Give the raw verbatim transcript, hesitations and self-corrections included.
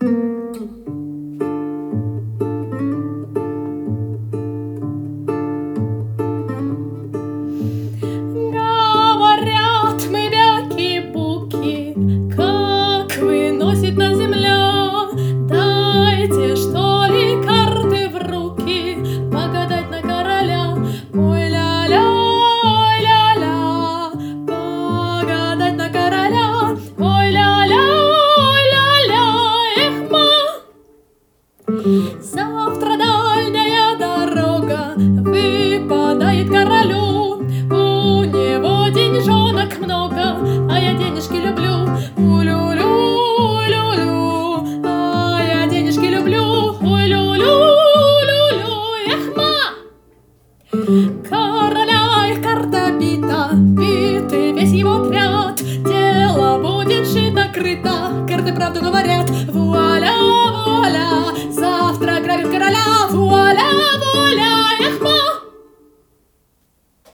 Говорят, мы бяки-буки, как выносит на земля. Дайте, что ли, карты в руки, погадать на короля. Ой, ля-ля, ой, ля-ля, погадать на короля. Ой, ля-ля, ой, ля-ля, эх, ма. Завтра дальняя дорога выпадает королю. У него деньжонок много, а я денежки люблю. У-лю-лю, у-лю-лю, а я денежки люблю. Ой-лю-лю, лю-лю, эх, ма. Короля их карта бита, битый весь его отряд. Дело будет шито-крыто, карты правду говорят. Вуаля, вуаля, завтра грабит короля. Вуаля, вуаля.